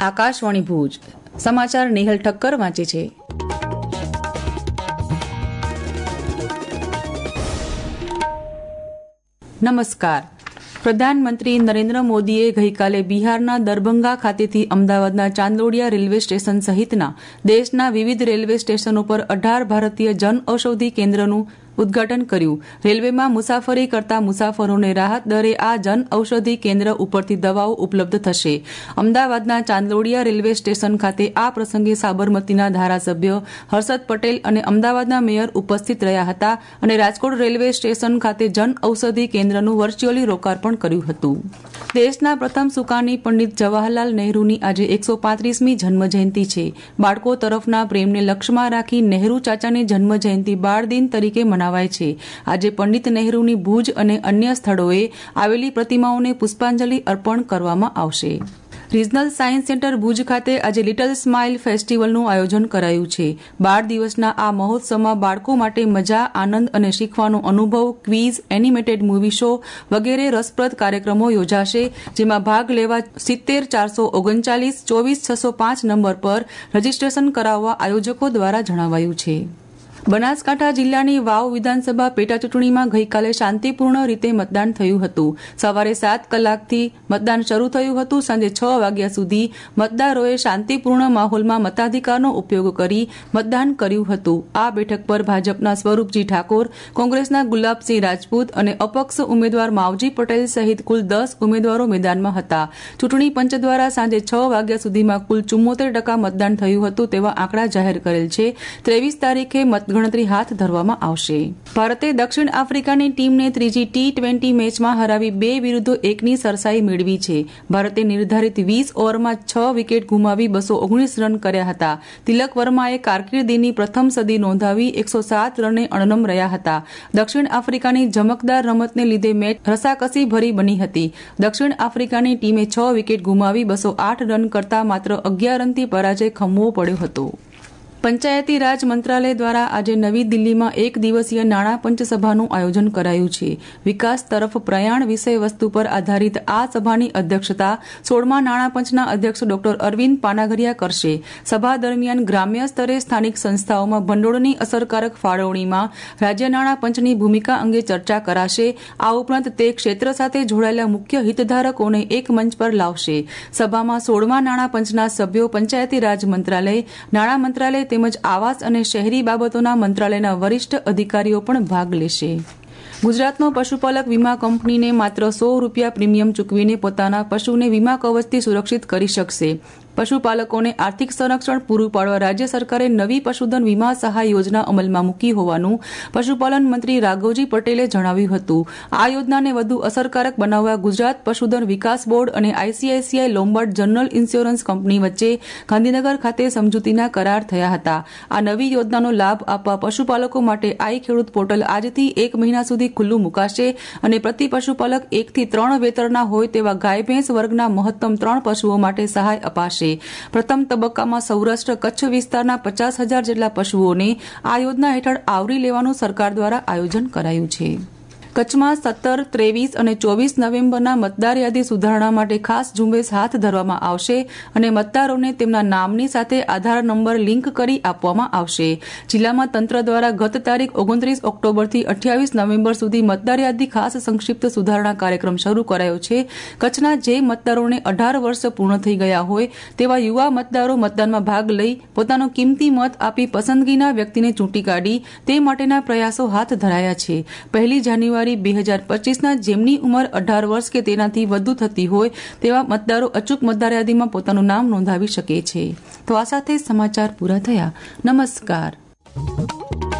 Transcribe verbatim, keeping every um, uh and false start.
આકાશવાણી ભુજ સમાચાર નેહલ ઠક્કર વાંચે છે. નમસ્કાર. પ્રધાનમંત્રી નરેન્દ્ર મોદીએ ગઈકાલે બિહારના દરભંગા ખાતેથી અમદાવાદના ચાંદલોડિયા રેલવે સ્ટેશન સહિતના દેશના વિવિધ રેલવે સ્ટેશનો પર અઢાર ભારતીય જન ઔષધિ કેન્દ્રનું ઉદ્ઘાટન કર્યું. રેલવેમાં મુસાફરી કરતા મુસાફરોને રાહત દરે આ જન ઔષધિ કેન્દ્ર ઉપરથી દવાઓ ઉપલબ્ધ થશે. અમદાવાદના ચાંદલોડિયા રેલવે સ્ટેશન ખાતે આ પ્રસંગે સાબરમતીના ધારાસભ્ય હર્ષદ પટેલ અને અમદાવાદના મેયર ઉપસ્થિત રહ્યા હતા અને રાજકોટ રેલવે સ્ટેશન ખાતે જન ઔષધિ કેન્દ્રનું વર્ચ્યુઅલી લોકાર્પણ કર્યું હતું. દેશના પ્રથમ સુકાની પંડિત જવાહરલાલ નહેરુની આજે એકસો પાંત્રીસમી જન્મજયંતિ છે. બાળકો તરફના પ્રેમને લક્ષ્યમાં રાખી નહેરુ ચાચાની જન્મજયંતિ બાળ દિન તરીકે મનાવાય છે. આજે પંડિત નહેરુની ભુજ અને અન્ય સ્થળોએ આવેલી પ્રતિમાઓને પુષ્પાંજલિ અર્પણ કરવામાં આવશે. રિજનલ સાયન્સ સેન્ટર ભુજ ખાતે આજે લિટલ સ્માઇલ ફેસ્ટિવલનું આયોજન કરાયું છે. બાળ દિવસના આ મહોત્સવમાં બાળકો માટે મજા, આનંદ અને શીખવાનો અનુભવ, ક્વિઝ, એનિમેટેડ મૂવી શો વગેરે રસપ્રદ કાર્યક્રમો યોજાશે. જેમાં ભાગ લેવા સિત્તેર ચારસો ઓગણચાલીસ ચોવીસ છસો પાંચ નંબર પર રજીસ્ટ્રેશન કરાવવા આયોજકો દ્વારા જણાવાયું છે. બનાસકાંઠા જિલ્લાની વાવ વિધાનસભા પેટાચૂંટણીમાં ગઈકાલે શાંતિપૂર્ણ રીતે મતદાન થયું હતું. સવારે સાત કલાકથી મતદાન શરૂ થયું હતું. સાંજે છ વાગ્યા સુધી મતદારોએ શાંતિપૂર્ણ માહોલમાં મતાધિકારનો ઉપયોગ કરી મતદાન કર્યું હતું. આ બેઠક પર ભાજપના સ્વરૂપજી ઠાકોર, કોંગ્રેસના ગુલાબસિંહ રાજપૂત અને અપક્ષ ઉમેદવાર માવજી પટેલ સહિત કુલ દસ ઉમેદવારો મેદાનમાં હતા. ચૂંટણી પંચ દ્વારા સાંજે છ વાગ્યા સુધીમાં કુલ ચુમ્મોતેર ટકા મતદાન થયું હતું તેવા આંકડા જાહેર કરેલ છે. ત્રેવીસ તારીખે મત ગણતરી હાથ ધરવામાં આવશે. ભારતે દક્ષિણ આફ્રિકાની ટીમને ત્રીજી ટી ટ્વેન્ટી મેચમાં હરાવી બે વિરુદ્ધ એકની સરસાઈ મેળવી છે. ભારતે નિર્ધારિત વીસ ઓવરમાં છ વિકેટ ગુમાવી બસો ઓગણીસ રન કર્યા હતા. તિલક વર્માએ કારકિર્દીની પ્રથમ સદી નોંધાવી એકસો સાત રને અણનમ રહ્યા હતા. દક્ષિણ આફ્રિકાની ચમકદાર રમતને લીધે મેચ રસાકસી ભરી બની હતી. દક્ષિણ આફ્રિકાની ટીમે છ વિકેટ ગુમાવી બસો આઠ રન કરતા માત્ર અગિયાર રનથી પરાજય ખમવો પડ્યો હતો. પંચાયતી રાજ મંત્રાલય દ્વારા આજે નવી દિલ્હીમાં એક દિવસીય નાણાં પંચ સભાનું આયોજન કરાયું છે. વિકાસ તરફ પ્રયાણ વિષય વસ્તુ પર આધારિત આ સભાની અધ્યક્ષતા સોળમા નાણાં પંચના અધ્યક્ષ ડોક્ટર અરવિંદ પાનાગરિયા કરશે. સભા દરમિયાન ગ્રામ્ય સ્તરે સ્થાનિક સંસ્થાઓમાં ભંડોળની અસરકારક ફાળવણીમાં રાજ્ય નાણાં પંચની ભૂમિકા અંગે ચર્ચા કરાશે. આ ઉપરાંત તે ક્ષેત્ર સાથે જોડાયેલા મુખ્ય હિતધારકોને એક મંચ પર લાવશે. સભામાં સોળમા નાણાં પંચના સભ્યો પંચાયતી રાજ મંત્રાલય, નાણાં મંત્રાલય તેમજ આવાસ અને શહેરી બાબતોના મંત્રાલયના વરિષ્ઠ અધિકારીઓ પણ ભાગ લેશે. ગુજરાતનો પશુપાલક વીમા કંપનીને માત્ર સો રૂપિયા પ્રીમિયમ ચૂકવીને પોતાના પશુને વીમા કવચથી સુરક્ષિત કરી શકશે. પશુપાલકોને આર્થિક સંરક્ષણ પૂરું પાડવા રાજ્ય સરકારે નવી પશુધન વીમા સહાય યોજના અમલમાં મૂકી હોવાનું પશુપાલન મંત્રી રાઘવજી પટેલે જણાવ્યું હતું. આ યોજનાને વધુ અસરકારક બનાવવા ગુજરાત પશુધન વિકાસ બોર્ડ અને ICICI Lombard general insurance company વચ્ચે ગાંધીનગર ખાતે સમજૂતીના કરાર થયા હતા. આ નવી યોજનાનો લાભ આપવા પશુપાલકો માટે આઈ ખેડૂત પોર્ટલ આજથી એક મહિના સુધી ખુલ્લું મુકાશે અને પ્રતિ પશુપાલક એકથી ત્રણ વેતરના હોય તેવા ગાય ભેંસ વર્ગના મહત્તમ ત્રણ પશુઓ માટે સહાય અપાશે. પ્રથમ તબક્કામાં સૌરાષ્ટ્ર કચ્છ વિસ્તારના પચાસ હજાર જેટલા પશુઓને આ યોજના હેઠળ આવરી લેવાનું સરકાર દ્વારા આયોજન કરાયું છે. કચ્છમાં સત્તર, ત્રેવીસ અને ચોવીસ નવેમ્બરના મતદાર યાદી સુધારણા માટે ખાસ ઝુંબેશ હાથ ધરવામાં આવશે અને મતદારોને તેમના નામની સાથે આધાર નંબર લિંક કરી આપવામાં આવશે. જિલ્લામાં તંત્ર દ્વારા ગત તારીખ ઓગણત્રીસ ઓક્ટોબરથી અઠ્યાવીસ નવેમ્બર સુધી મતદાર યાદી ખાસ સંક્ષિપ્ત સુધારણા કાર્યક્રમ શરૂ કરાયો છે. કચ્છના જે મતદારોને અઢાર વર્ષ પૂર્ણ થઈ ગયા હોય તેવા યુવા મતદારો મતદાનમાં ભાગ લઈ પોતાનો કિંમતી મત આપી પસંદગીના વ્યક્તિને ચૂંટી કાઢી તે માટેના પ્રયાસો હાથ ધરાયા છે. પહેલી જાન્યુઆરી બે હજાર પચીસના જેમની ઉંમર અઢાર વર્ષ કે તેનાથી વધુ થતી હોય તેવા મતદારો અચૂક મતદાર યાદીમાં પોતાનું નામ નોંધાવી શકે છે. તો આ સાથે સમાચાર પૂરા થયા. નમસ્કાર.